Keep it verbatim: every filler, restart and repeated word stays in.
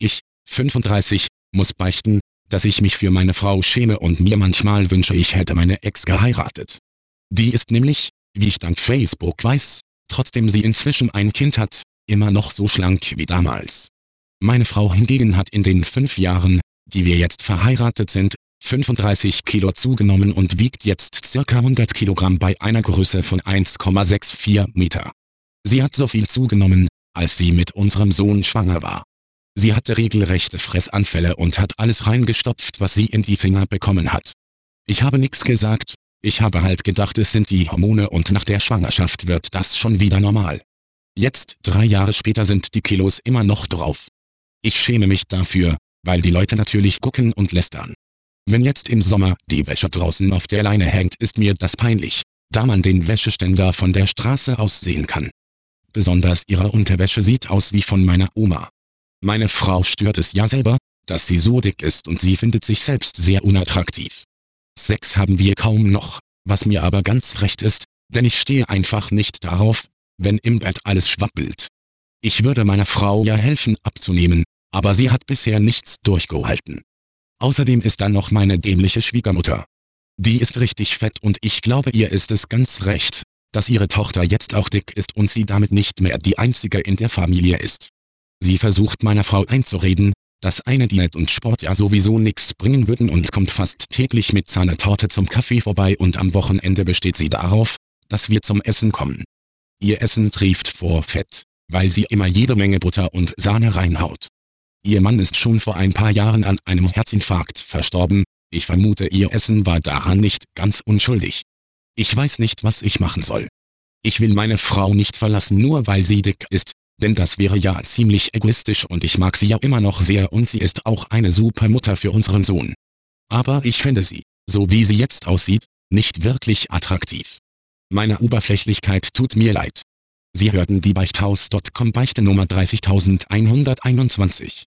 Ich, fünfunddreißig, muss beichten, dass ich mich für meine Frau schäme und mir manchmal wünsche, ich hätte meine Ex geheiratet. Die ist nämlich, wie ich dank Facebook weiß, trotzdem sie inzwischen ein Kind hat, immer noch so schlank wie damals. Meine Frau hingegen hat in den fünf Jahren, die wir jetzt verheiratet sind, fünfunddreißig Kilo zugenommen und wiegt jetzt circa hundert Kilogramm bei einer Größe von eins Komma vierundsechzig Meter. Sie hat so viel zugenommen, als sie mit unserem Sohn schwanger war. Sie hatte regelrechte Fressanfälle und hat alles reingestopft, was sie in die Finger bekommen hat. Ich habe nichts gesagt, ich habe halt gedacht, es sind die Hormone und nach der Schwangerschaft wird das schon wieder normal. Jetzt, drei Jahre später, sind die Kilos immer noch drauf. Ich schäme mich dafür, weil die Leute natürlich gucken und lästern. Wenn jetzt im Sommer die Wäsche draußen auf der Leine hängt, ist mir das peinlich, da man den Wäscheständer von der Straße aus sehen kann. Besonders ihre Unterwäsche sieht aus wie von meiner Oma. Meine Frau stört es ja selber, dass sie so dick ist und sie findet sich selbst sehr unattraktiv. Sex haben wir kaum noch, was mir aber ganz recht ist, denn ich stehe einfach nicht darauf, wenn im Bett alles schwabbelt. Ich würde meiner Frau ja helfen abzunehmen, aber sie hat bisher nichts durchgehalten. Außerdem ist dann noch meine dämliche Schwiegermutter. Die ist richtig fett und ich glaube, ihr ist es ganz recht, dass ihre Tochter jetzt auch dick ist und sie damit nicht mehr die einzige in der Familie ist. Sie versucht meiner Frau einzureden, dass eine Diät und Sport ja sowieso nichts bringen würden und kommt fast täglich mit Sahnetorte zum Kaffee vorbei und am Wochenende besteht sie darauf, dass wir zum Essen kommen. Ihr Essen trieft vor Fett, weil sie immer jede Menge Butter und Sahne reinhaut. Ihr Mann ist schon vor ein paar Jahren an einem Herzinfarkt verstorben, ich vermute, ihr Essen war daran nicht ganz unschuldig. Ich weiß nicht, was ich machen soll. Ich will meine Frau nicht verlassen, nur weil sie dick ist, denn das wäre ja ziemlich egoistisch und ich mag sie ja immer noch sehr und sie ist auch eine super Mutter für unseren Sohn. Aber ich finde sie, so wie sie jetzt aussieht, nicht wirklich attraktiv. Meine Oberflächlichkeit tut mir leid. Sie hörten die Beichthaus Punkt com Beichte Nummer dreißigtausendeinhunderteinundzwanzig.